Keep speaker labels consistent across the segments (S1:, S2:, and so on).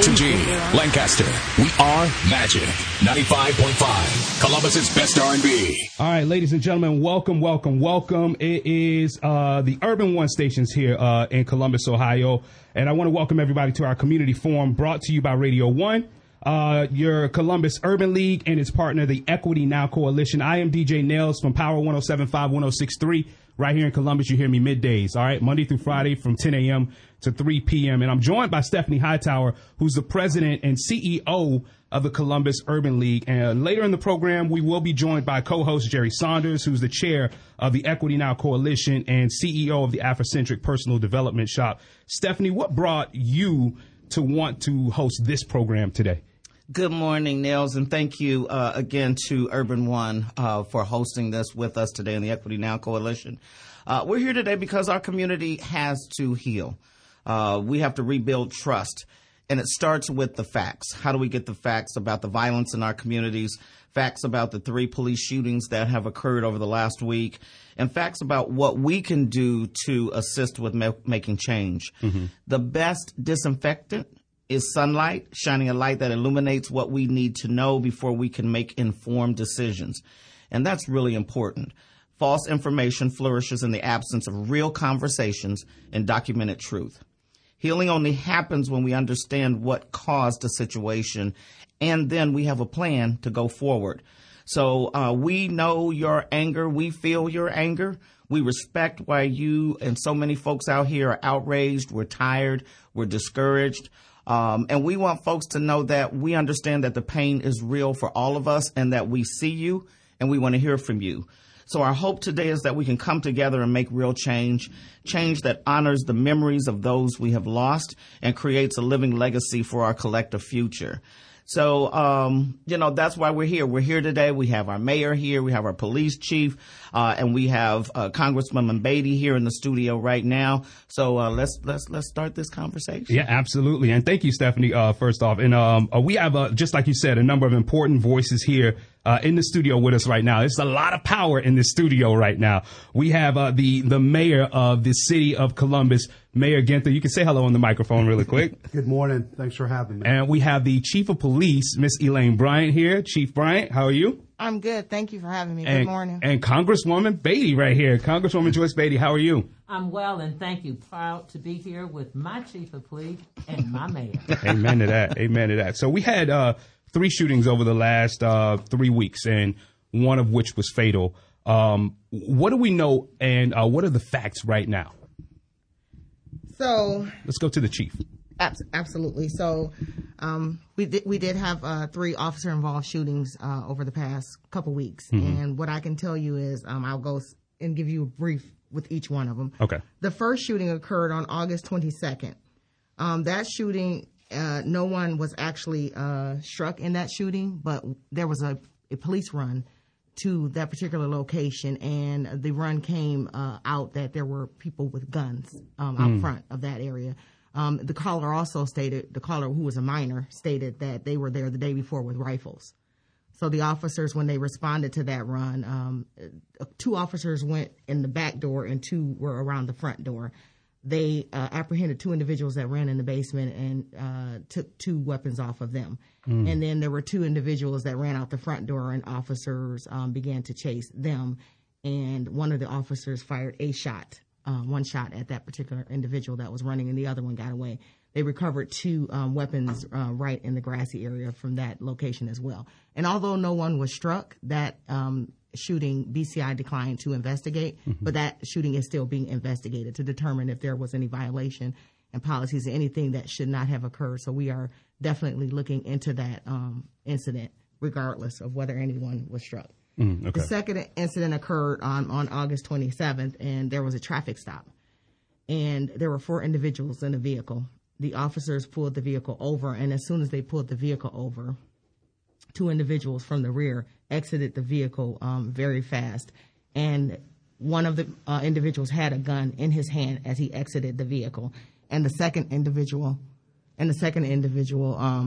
S1: K2G, Lancaster. We are Magic 95.5, Columbus's best R&B.
S2: All right, ladies and gentlemen, welcome. It is the Urban One stations here in Columbus, Ohio. And I want to welcome everybody to our community forum brought to you by Radio One, your Columbus Urban League and its partner, the Equity Now Coalition. I am DJ Nails from Power 107.5, 106.3. Right here in Columbus, you hear me middays, all right, Monday through Friday from 10 a.m. to 3 p.m. And I'm joined by Stephanie Hightower, who's the president and CEO of the Columbus Urban League. And later in the program, we will be joined by co-host Jerry Saunders, who's the chair of the Equity Now Coalition and CEO of the Afrocentric Personal Development Shop. Stephanie, what brought you to want to host this program today?
S3: Good morning, Nels, and thank you again to Urban One for hosting this with us today in the Equity Now Coalition. We're here today because our community has to heal. We have to rebuild trust, and it starts with the facts. How do we get the facts about the violence in our communities, facts about the 3 police shootings that have occurred over the last week, and facts about what we can do to assist with making change. Mm-hmm. The best disinfectant is sunlight, shining a light that illuminates what we need to know before we can make informed decisions. And that's really important. False information flourishes in the absence of real conversations and documented truth. Healing only happens when we understand what caused a situation, and then we have a plan to go forward. So we know your anger. We feel your anger. We respect why you and so many folks out here are outraged. We're tired. We're discouraged. And we want folks to know that we understand that the pain is real for all of us and that we see you and we want to hear from you. So our hope today is that we can come together and make real change that honors the memories of those we have lost and creates a living legacy for our collective future. So, that's why we're here. We're here today. We have our mayor here. We have our police chief, and we have Congresswoman Beatty here in the studio right now. So let's start this conversation.
S2: Yeah, absolutely. And thank you, Stephanie, first off. And we have, just like you said, a number of important voices here in the studio with us right now. There's a lot of power in the studio right now. We have the mayor of the city of Columbus, Mayor Ginther. You can say hello on the microphone really quick.
S4: Good morning. Thanks for having me.
S2: And we have the chief of police, Miss Elaine Bryant here. Chief Bryant, how are you?
S5: I'm good. Thank you for having me. Good morning.
S2: And Congresswoman Beatty right here. Congresswoman Joyce Beatty, how are you?
S6: I'm well, and thank you. Proud to be here with my chief of police and my mayor.
S2: Amen to that. Amen to that. So we had 3 shootings over the last 3 weeks, and one of which was fatal. What do we know, and what are the facts right now?
S5: So
S2: let's go to the chief.
S5: Absolutely. So we did have 3 officer-involved shootings over the past couple weeks. Mm-hmm. And what I can tell you is I'll go and give you a brief with each one of them.
S2: Okay.
S5: The first shooting occurred on August 22nd. That shooting, no one was actually struck in that shooting, but there was a police run to that particular location, and the run came out that there were people with guns out front of that area. The caller also stated, the caller who was a minor, stated that they were there the day before with rifles. So the officers, when they responded to that run, 2 officers went in the back door and 2 were around the front door. They apprehended 2 individuals that ran in the basement and took 2 weapons off of them. And then there were 2 individuals that ran out the front door, and officers began to chase them. And one of the officers fired one shot at that particular individual that was running, and the other one got away. They recovered 2 weapons right in the grassy area from that location as well. And although no one was struck, that shooting, BCI declined to investigate, but that shooting is still being investigated to determine if there was any violation and policies or anything that should not have occurred. So we are definitely looking into that incident, regardless of whether anyone was struck.
S2: Okay.
S5: The second incident occurred on August 27th, and there was a traffic stop. And there were 4 individuals in a vehicle. The officers pulled the vehicle over, and as soon as they pulled the vehicle over, 2 individuals from the rear exited the vehicle very fast. And one of the individuals had a gun in his hand as he exited the vehicle. And the second individual,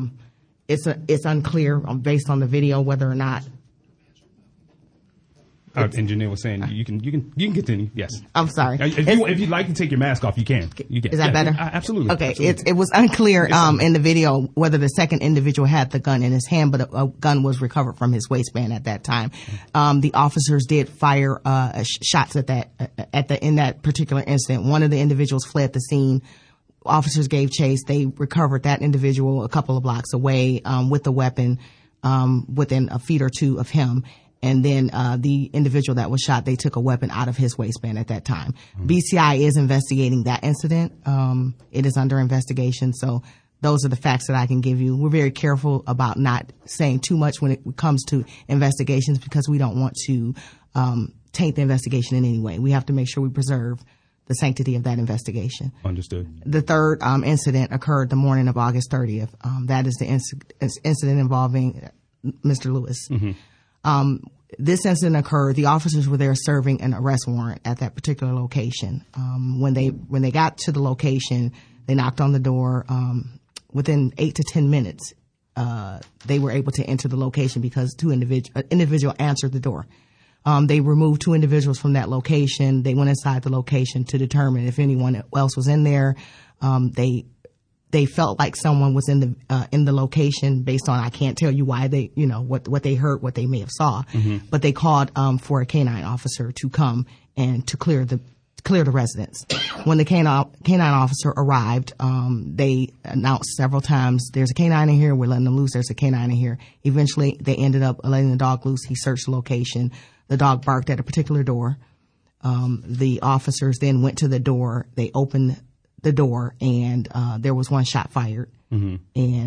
S5: it's unclear based on the video whether or not
S2: Our engineer was saying you can continue. Yes.
S5: I'm sorry.
S2: If you'd like to take your mask off, you can. You can.
S5: Is that better?
S2: Absolutely.
S5: Okay.
S2: Absolutely.
S5: It was unclear in the video whether the second individual had the gun in his hand, but a gun was recovered from his waistband at that time. The officers did fire shots in that particular incident. One of the individuals fled the scene. Officers gave chase. They recovered that individual a couple of blocks away with the weapon within a feet or two of him. And then the individual that was shot, they took a weapon out of his waistband at that time. BCI is investigating that incident. It is under investigation. So those are the facts that I can give you. We're very careful about not saying too much when it comes to investigations because we don't want to taint the investigation in any way. We have to make sure we preserve the sanctity of that investigation. Understood. The third incident occurred the morning of August 30th. That is the incident involving Mr. Lewis. This incident occurred. The officers were there serving an arrest warrant at that particular location. When they got to the location, they knocked on the door. Within 8 to 10 minutes, they were able to enter the location because individual answered the door. They removed 2 individuals from that location. They went inside the location to determine if anyone else was in there. They felt like someone was in the location based on, I can't tell you why they, what they heard, what they may have saw, but they called for a canine officer to come and to clear the residence. When the canine officer arrived, they announced several times, there's a canine in here, we're letting them loose, there's a canine in here. Eventually, they ended up letting the dog loose. He searched the location. The dog barked at a particular door. The officers then went to the door. They opened the door, and there was 1 shot fired, and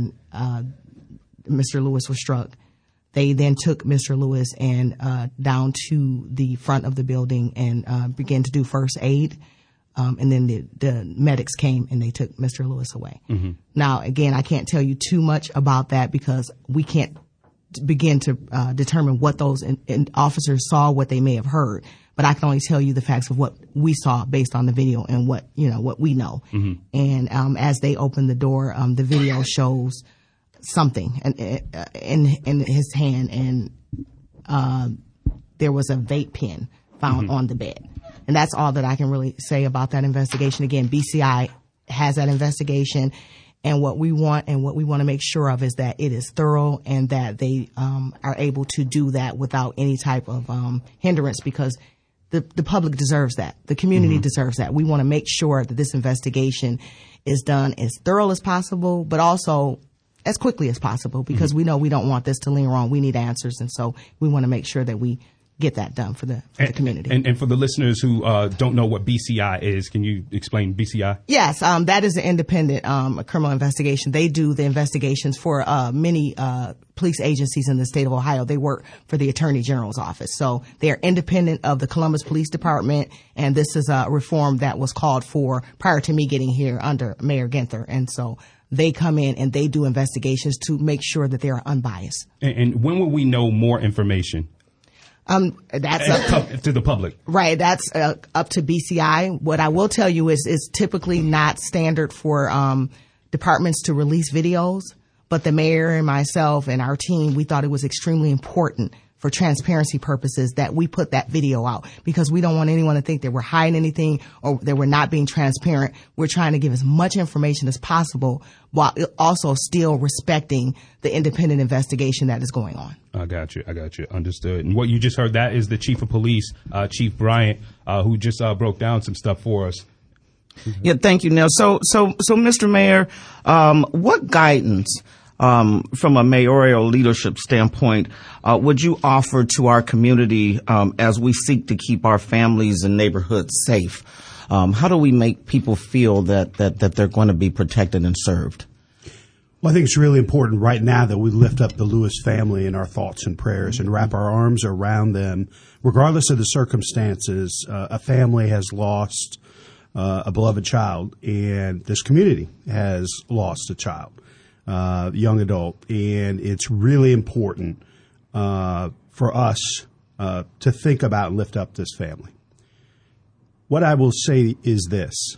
S5: Mr. Lewis was struck. They then took Mr. Lewis and down to the front of the building and began to do first aid. And then the medics came and they took Mr. Lewis away. Now, again, I can't tell you too much about that because we can't begin to determine what those officers saw, what they may have heard. But I can only tell you the facts of what we saw based on the video and what we know. And as they opened the door, the video shows something in his hand, and there was a vape pen found on the bed. And that's all that I can really say about that investigation. Again, BCI has that investigation. And what we want to make sure of is that it is thorough and that they are able to do that without any type of hindrance, because the public deserves that. The community deserves that. We want to make sure that this investigation is done as thorough as possible, but also as quickly as possible, because we know we don't want this to linger on. We need answers. And so we want to make sure that we get that done for the community. And
S2: for the listeners who don't know what BCI is, can you explain BCI? Yes,
S5: that is an independent criminal investigation. They do the investigations for many police agencies in the state of Ohio. They work for the Attorney General's office. So they are independent of the Columbus Police Department, and this is a reform that was called for prior to me getting here under Mayor Ginther. And so they come in and they do investigations to make sure that they are unbiased.
S2: And when will we know more information?
S5: That's up
S2: to the public.
S5: Right. That's up to BCI. What I will tell you is typically not standard for departments to release videos. But the mayor and myself and our team, we thought it was extremely important for transparency purposes that we put that video out, because we don't want anyone to think that we're hiding anything or that we're not being transparent. We're trying to give as much information as possible while also still respecting the independent investigation that is going on.
S2: I got you. Understood. And what you just heard, that is the Chief of Police, Chief Bryant, who just broke down some stuff for us.
S3: Yeah, thank you, Neil. So, Mr. Mayor, what guidance from a mayoral leadership standpoint would you offer to our community as we seek to keep our families and neighborhoods safe? How do we make people feel that they're going to be protected and served?
S4: Well, I think it's really important right now that we lift up the Lewis family in our thoughts and prayers and wrap our arms around them. Regardless of the circumstances, a family has lost a beloved child, and this community has lost a child, young adult, and it's really important for us to think about and lift up this family. What I will say is this: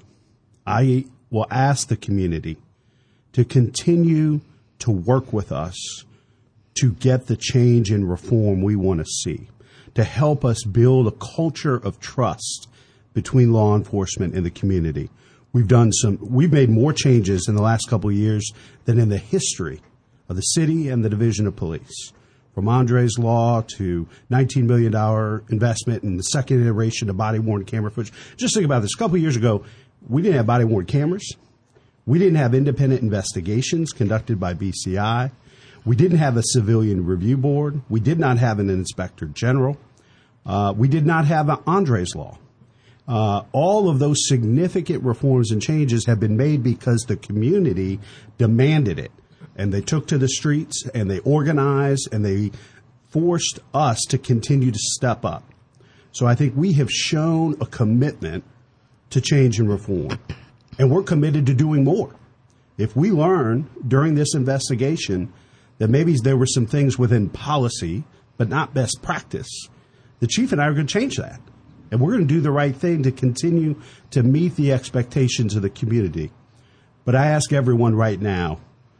S4: I will ask the community to continue to work with us to get the change and reform we want to see. to help us build a culture of trust between law enforcement and the community. We've made more changes in the last couple of years than in the history of the city and the Division of Police. From Andre's Law to $19 million investment in the second iteration of body-worn camera footage. Just think about this. A couple of years ago, we didn't have body-worn cameras. We didn't have independent investigations conducted by BCI. We didn't have a civilian review board. We did not have an inspector general. We did not have an Andre's Law. All of those significant reforms and changes have been made because the community demanded it. And they took to the streets and they organized and they forced us to continue to step up. So I think we have shown a commitment to change and reform. And we're committed to doing more. If we learn during this investigation that maybe there were some things within policy, but not best practice, the chief and I are going to change that. And we're going to do the right thing to continue to meet the expectations of the community. But I ask everyone right now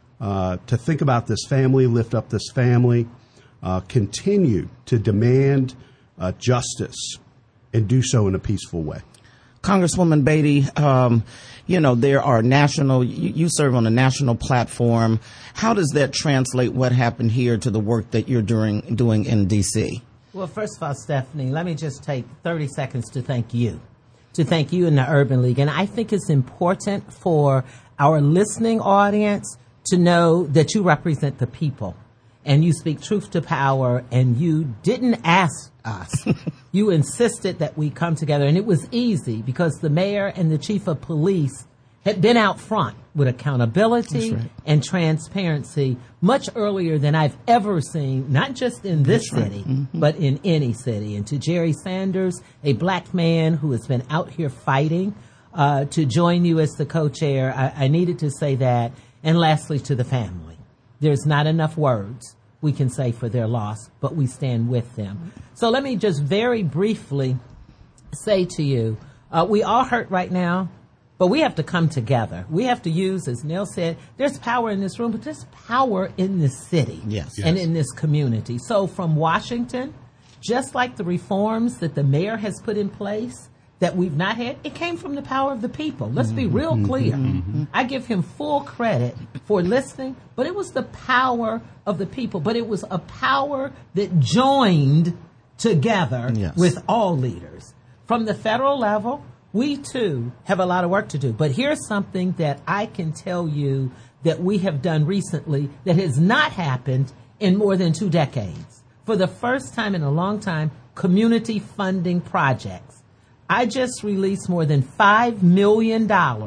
S4: to think about this family, lift up this family, continue to demand justice, and do so in a peaceful way.
S3: Congresswoman Beatty, there are you serve on a national platform. How does that translate what happened here to the work that you're doing in D.C.?
S6: Well, first of all, Stephanie, let me just take 30 seconds to thank you in the Urban League. And I think it's important for our listening audience to know that you represent the people and you speak truth to power, and you didn't ask us. You insisted that we come together, and it was easy because the mayor and the chief of police had been out front with accountability and transparency much earlier than I've ever seen, not just in this city, but in any city. And to Jerry Sanders, a black man who has been out here fighting to join you as the co-chair, I needed to say that. And lastly, to the family. There's not enough words we can say for their loss, but we stand with them. So let me just very briefly say to you, we all hurt right now, but we have to come together. We have to use, as Neil said, there's power in this room, but there's power in this city and in this community. So from Washington, just like the reforms that the mayor has put in place that we've not had, it came from the power of the people. Let's be real clear. I give him full credit for listening, but it was the power of the people. But it was a power that joined together with all leaders. From the federal level, we too have a lot of work to do. But here's something that I can tell you that we have done recently that has not happened in more than 2 decades. For the first time in a long time, community funding projects. I just released more than $5 million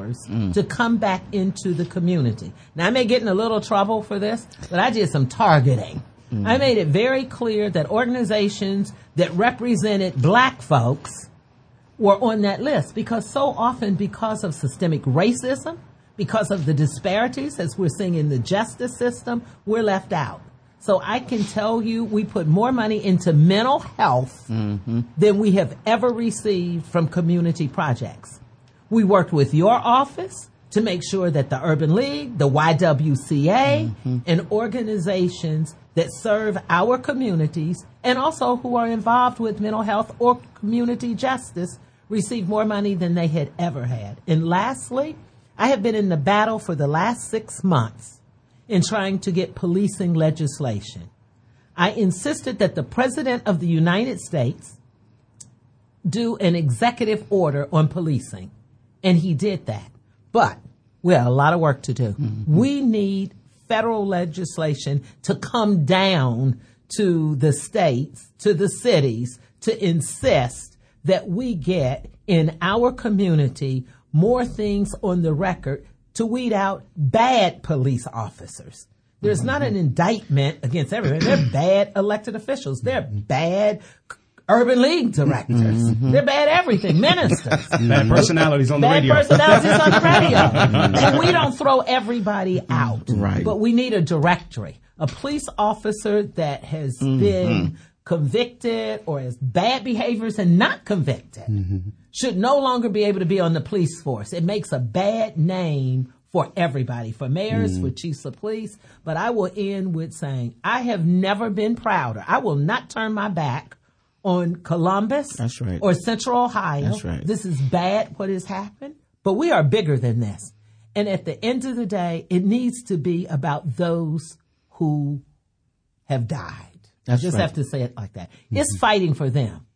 S6: to come back into the community. Now, I may get in a little trouble for this, but I did some targeting. I made it very clear that organizations that represented black folks were on that list because so often, because of systemic racism, because of the disparities, as we're seeing in the justice system, we're left out. So I can tell you we put more money into mental health than we have ever received from community projects. We worked with your office to make sure that the Urban League, the YWCA, and organizations that serve our communities and also who are involved with mental health or community justice receive more money than they had ever had. And lastly, I have been in the battle for the last 6 months in trying to get policing legislation. I insisted that the President of the United States do an executive order on policing, and he did that. But we have a lot of work to do. We need federal legislation to come down to the states, to the cities, to insist that we get in our community more things on the record to weed out bad police officers. There's not an indictment against everyone. They're bad elected officials. They're bad Urban League directors. They're bad everything. Ministers.
S2: Bad personalities on the radio.
S6: Bad personalities on the radio. And we don't throw everybody out.
S3: Right.
S6: But we need a directory. A police officer that has been convicted or has bad behaviors and not convicted should no longer be able to be on the police force. It makes a bad name for everybody, for mayors, for chiefs of police. But I will end with saying I have never been prouder. I will not turn my back on Columbus.
S3: That's right.
S6: Or Central Ohio.
S3: That's right.
S6: This is bad what has happened, but we are bigger than this. And at the end of the day, it needs to be about those who have died.
S3: That's
S6: I just
S3: right.
S6: have to say it like that. It's fighting for them.